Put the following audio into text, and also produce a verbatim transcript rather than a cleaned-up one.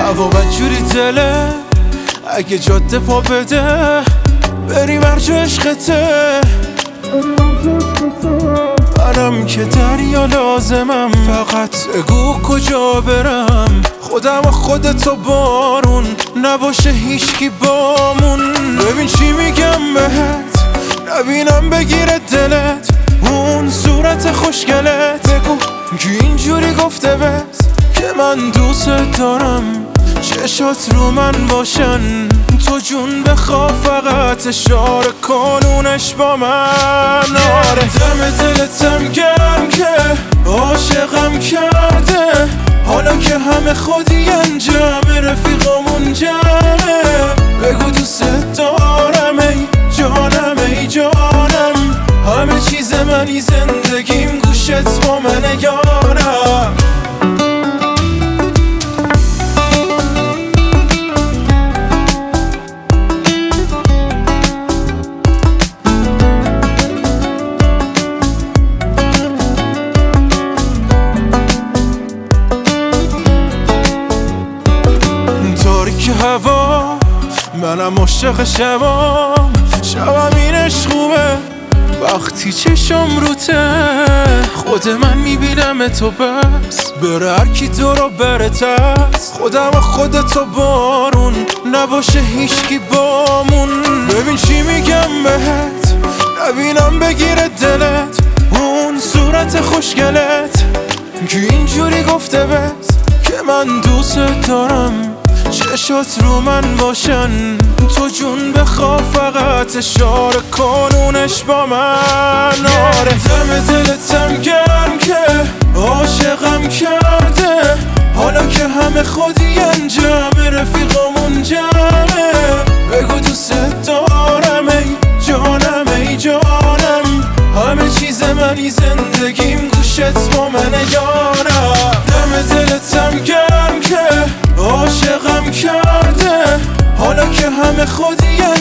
هوا بدجوری دله اگه جاده پا بده بریم هرجا عشقته منم که دریا لازمم فقط بگو کجا برم خودم و خودتو بارون نباشه هیچکی بامون ببین چی میگم بهت نبینم بگیره دلت اون صورت خوشگلت بگو که اینجوری گفته بس که من دوست دارم چشات رو من باشن تو جون بخوا فقط اشاره کنونش با من آره دم دلتم گرم که عاشقم کرده حالا که همه خودی انجام رفیقامون جمعه بگو دوست دارم ای جانم ای جانم همه چیز منی زندگیم گوشت با من یارم هوا منم عاشق شبام شبم این عشق خوبه وقتی چشم روته خود من میبینم تو بس بره هر کی تو رو برتست خودم و خودتو بارون نباشه هیچکی بامون ببین چی میگم بهت نبینم بگیره دلت اون صورت خوشگلت که اینجوری گفته بس که من دوست دارم چشات رو من باشن تو جون بخوا فقط اشاره کنونش با من آره دم دلتم گرم که عاشقم کرده حالا که همه خودی انجام رفیقامون جمعه بگو دوست دارم ای جانم ای جانم همه چیز منی زندگیم گوشت با من یارم دم دلتم گرم که عاشقم کرده حالا که همه خودی